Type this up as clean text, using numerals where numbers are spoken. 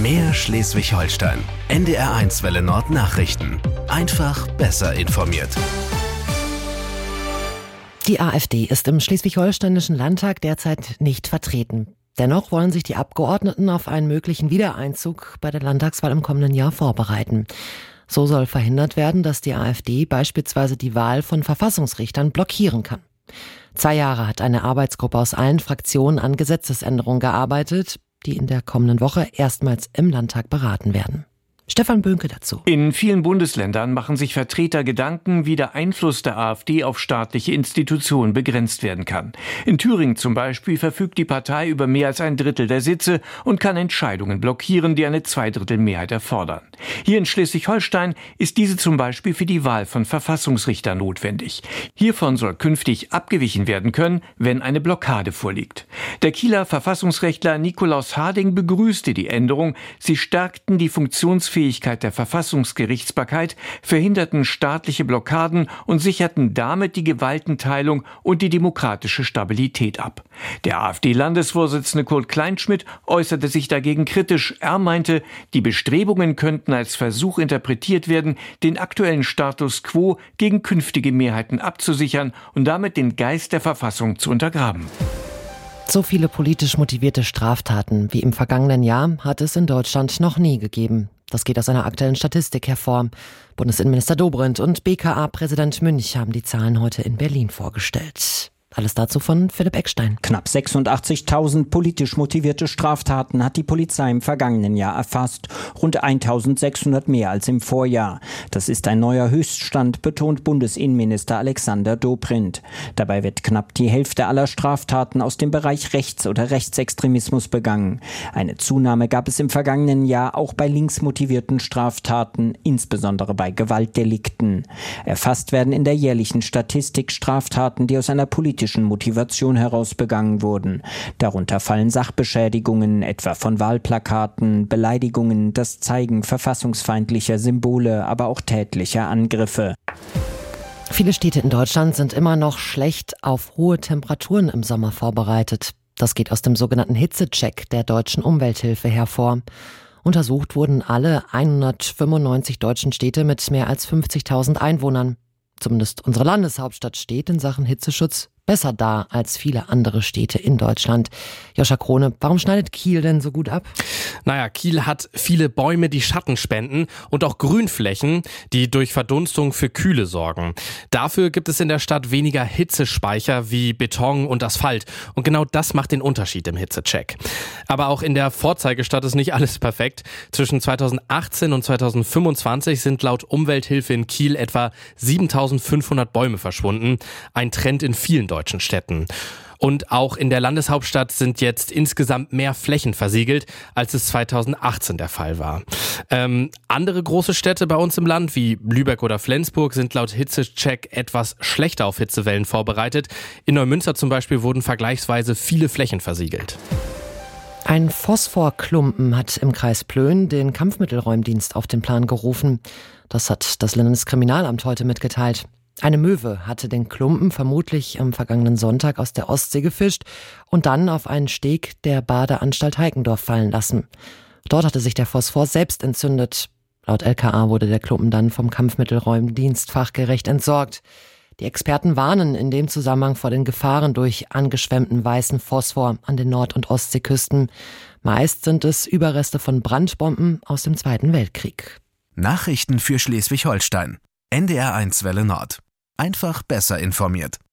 Mehr Schleswig-Holstein. NDR1 Welle Nord Nachrichten. Einfach besser informiert. Die AfD ist im Schleswig-Holsteinischen Landtag derzeit nicht vertreten. Dennoch wollen sich die Abgeordneten auf einen möglichen Wiedereinzug bei der Landtagswahl im kommenden Jahr vorbereiten. So soll verhindert werden, dass die AfD beispielsweise die Wahl von Verfassungsrichtern blockieren kann. 2 Jahre hat eine Arbeitsgruppe aus allen Fraktionen an Gesetzesänderungen gearbeitet, die in der kommenden Woche erstmals im Landtag beraten werden. Stefan Böhnke dazu. In vielen Bundesländern machen sich Vertreter Gedanken, wie der Einfluss der AfD auf staatliche Institutionen begrenzt werden kann. In Thüringen zum Beispiel verfügt die Partei über mehr als 1/3 der Sitze und kann Entscheidungen blockieren, die eine 2/3 erfordern. Hier in Schleswig-Holstein ist diese zum Beispiel für die Wahl von Verfassungsrichtern notwendig. Hiervon soll künftig abgewichen werden können, wenn eine Blockade vorliegt. Der Kieler Verfassungsrechtler Nikolaus Harding begrüßte die Änderung. Sie stärkten die Funktionsfähigkeit der Verfassungsgerichtsbarkeit, verhinderten staatliche Blockaden und sicherten damit die Gewaltenteilung und die demokratische Stabilität ab. Der AfD-Landesvorsitzende Kurt Kleinschmidt äußerte sich dagegen kritisch. Er meinte, die Bestrebungen könnten als Versuch interpretiert werden, den aktuellen Status quo gegen künftige Mehrheiten abzusichern und damit den Geist der Verfassung zu untergraben. So viele politisch motivierte Straftaten wie im vergangenen Jahr hat es in Deutschland noch nie gegeben. Das geht aus einer aktuellen Statistik hervor. Bundesinnenminister Dobrindt und BKA-Präsident Münch haben die Zahlen heute in Berlin vorgestellt. Alles dazu von Philipp Eckstein. Knapp 86.000 politisch motivierte Straftaten hat die Polizei im vergangenen Jahr erfasst. Rund 1.600 mehr als im Vorjahr. Das ist ein neuer Höchststand, betont Bundesinnenminister Alexander Dobrindt. Dabei wird knapp die Hälfte aller Straftaten aus dem Bereich Rechts- oder Rechtsextremismus begangen. Eine Zunahme gab es im vergangenen Jahr auch bei linksmotivierten Straftaten, insbesondere bei Gewaltdelikten. Erfasst werden in der jährlichen Statistik Straftaten, die aus einer politischen Motivation heraus begangen wurden. Darunter fallen Sachbeschädigungen, etwa von Wahlplakaten, Beleidigungen, das Zeigen verfassungsfeindlicher Symbole, aber auch tätlicher Angriffe. Viele Städte in Deutschland sind immer noch schlecht auf hohe Temperaturen im Sommer vorbereitet. Das geht aus dem sogenannten Hitzecheck der Deutschen Umwelthilfe hervor. Untersucht wurden alle 195 deutschen Städte mit mehr als 50.000 Einwohnern. Zumindest unsere Landeshauptstadt steht in Sachen Hitzeschutz besser da als viele andere Städte in Deutschland. Joscha Krone, warum schneidet Kiel denn so gut ab? Naja, Kiel hat viele Bäume, die Schatten spenden und auch Grünflächen, die durch Verdunstung für Kühle sorgen. Dafür gibt es in der Stadt weniger Hitzespeicher wie Beton und Asphalt. Und genau das macht den Unterschied im Hitzecheck. Aber auch in der Vorzeigestadt ist nicht alles perfekt. Zwischen 2018 und 2025 sind laut Umwelthilfe in Kiel etwa 7.500 Bäume verschwunden. Ein Trend in vielen deutschen Städten. Und auch in der Landeshauptstadt sind jetzt insgesamt mehr Flächen versiegelt, als es 2018 der Fall war. Andere große Städte bei uns im Land, wie Lübeck oder Flensburg, sind laut Hitzecheck etwas schlechter auf Hitzewellen vorbereitet. In Neumünster zum Beispiel wurden vergleichsweise viele Flächen versiegelt. Ein Phosphorklumpen hat im Kreis Plön den Kampfmittelräumdienst auf den Plan gerufen. Das hat das Landeskriminalamt heute mitgeteilt. Eine Möwe hatte den Klumpen vermutlich am vergangenen Sonntag aus der Ostsee gefischt und dann auf einen Steg der Badeanstalt Heikendorf fallen lassen. Dort hatte sich der Phosphor selbst entzündet. Laut LKA wurde der Klumpen dann vom Kampfmittelräumdienst fachgerecht entsorgt. Die Experten warnen in dem Zusammenhang vor den Gefahren durch angeschwemmten weißen Phosphor an den Nord- und Ostseeküsten. Meist sind es Überreste von Brandbomben aus dem Zweiten Weltkrieg. Nachrichten für Schleswig-Holstein. NDR1 Welle Nord. Einfach besser informiert.